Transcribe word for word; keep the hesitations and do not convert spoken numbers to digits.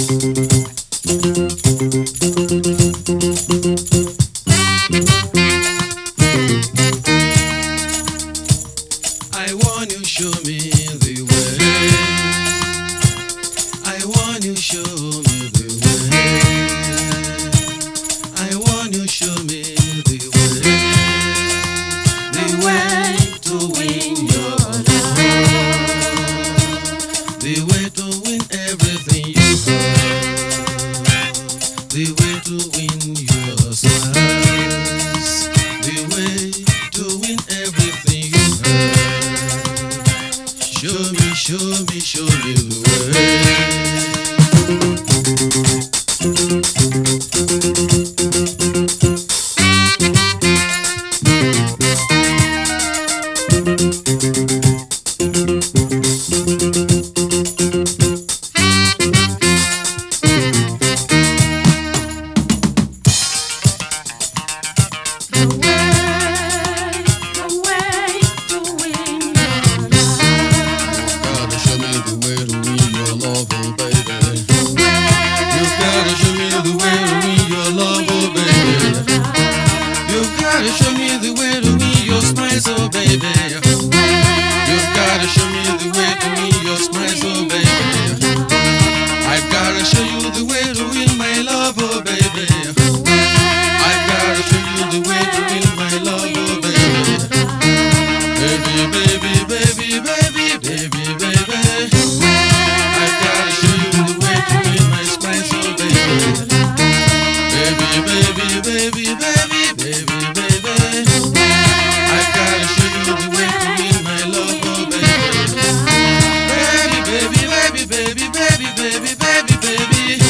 I want you show me the way. I want you show me the way. I want you show me the way. The way to win your love. The way to win everything you have. The way to win your smiles. The way to win everything you have. Show me, show me, show me the way. Show me the way to win your smiles, oh baby. You've gotta show me the way to win your smiles, oh baby. I've gotta show you the way to win my love, oh baby. I've gotta show you the way to win my love, oh baby. Baby, baby, baby, baby, baby, baby. I've gotta show you the way to win my smiles, oh baby. Baby, baby, baby, baby, baby, baby. I gotta show you the way to win my love, oh baby. Baby, baby, baby, baby, baby, baby, baby, baby.